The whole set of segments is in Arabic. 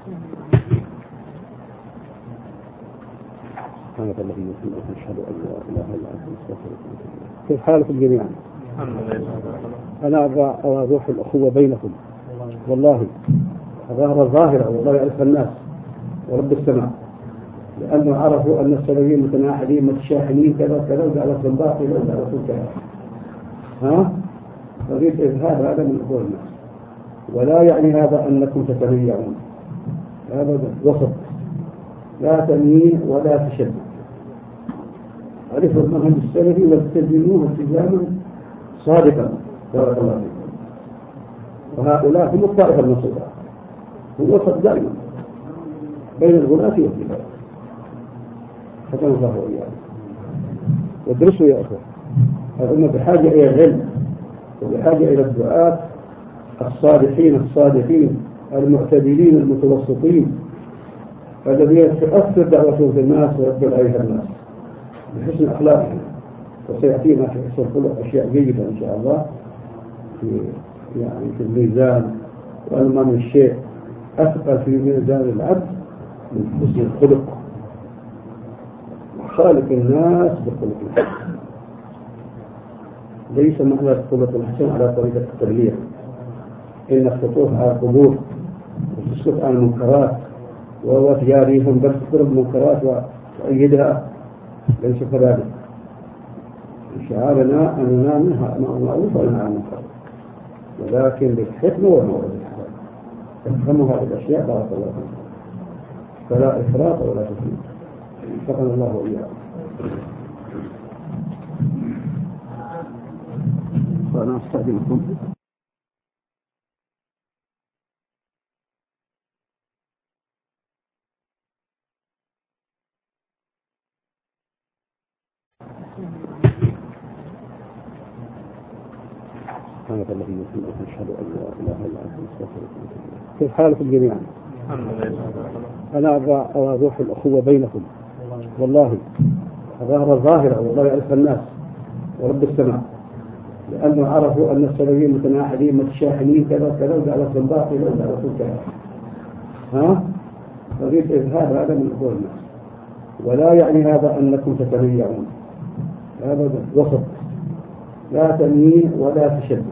سبحانك الذي يمكنك نشهد أن لا إله إلا أنت نستغفرك. كيف حالكم جميعا؟ أنا أرى روح الأخوة بينكم والله ظاهرة والله يعرف الناس ورب السماء، لأنه عرفوا أن السلفيين متناحرين متشاحنين كذا كذا ودعوة باطلة ودعوة كذا أريد إظهار هذا من أخوة الناس، ولا يعني هذا أنكم تتميعون، هذا وسط، لا تمييع ولا تشدد. عرفوا المنهج السلفي والتزموه التزاما صادقا بارك الله فيكم. وهؤلاء هم الطائفة المنصورة، هو وسط دائما بين الغلاة والكبار. ختم الله وإياكم. وادرسوا يا أخوة، الأمة بحاجة إلى العلم وبحاجة إلى الدعاة الصادقين المعتدلين المتوسطين الذين تؤثر دعوتهم في الناس ويقبل عليها الناس بحسن أخلاقهم. وسيأتينا في حسن الخلق أشياء جيدة إن شاء الله في الميزان، وأن ما من شيء أثقل في ميزان العبد من حسن الخلق وخالق الناس بخلق الحسن. ليس معنى الخلق الحسن على طريقة التبليغ، إن الخطوط على القبور وتسكت عن المنكرات وتجاريهم بل تضرب المنكرات وتؤيدها، ليس كذلك. شعارنا أننا منها معروف ونهى عن المنكر، ولكن بالحكمة والموعظة تفهموا هذه الأشياء بارك الله فيكم، فلا إفراط ولا تفريط. وفقنا الله وإياكم. وأنا أستأذنكم. سبحانك الذي يمكنك نشهد أن لا إله إلا أنت نستغفرك. كيف حالكم جميعا؟ أنا أرى روح الأخوة بينكم والله ظاهرة والله يعرف الناس ورب السماء، لأنه عرفوا أن السلفيين متناحرين متشاحنين كذا كذا ودعوة باطلة ودعوة كذا أريد إظهار هذا من أخوة الناس، ولا يعني هذا أنكم تتميعون، هذا وسط، لا تمييع ولا تشدد.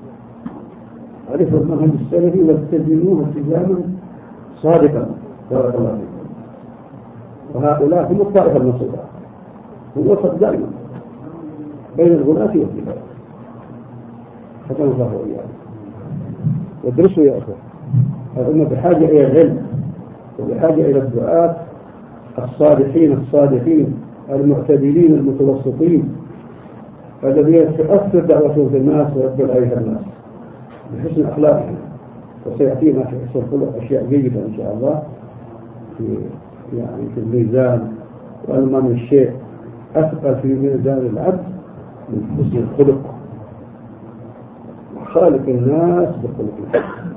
عرفوا المنهج السلفي والتزموه التزاما صادقا بارك الله فيكم. وهؤلاء هم الطائفة المنصورة، هو وسط دائما بين الغلاة والكبار. ختم الله وإياكم. وادرسوا يا أخوة، الأمة بحاجة إلى العلم وبحاجة إلى الدعاة الصادقين المعتدلين المتوسطين الذين تؤثر دعوتهم في الناس ويقبل عليها الناس بحسن أخلاقهم. وسيأتينا في حسن الخلق أشياء جيدة إن شاء الله في الميزان، وأن ما من شيء أثقل في ميزان العبد من حسن الخلق وخالق الناس بخلق الحسن.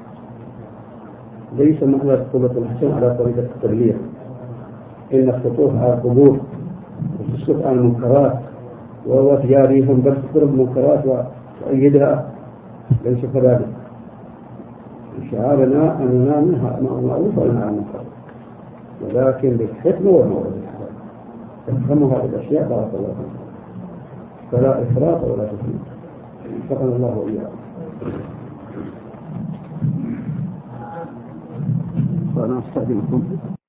ليس معنى الخلق الحسن على طريقة التبليغ، إن الخطوط على القبور وتسكت عن المنكرات وتجاريهم بل تضرب المنكرات وتؤيدها، ليس كذلك. شعارنا أننا منها معروف ونهى عن المنكر، ولكن بالحكمة والموعظة تفهموا هذه الأشياء بارك الله فيكم، فلا إفراط ولا تفريط. وفقنا الله وإياكم. وأنا أستأذنكم.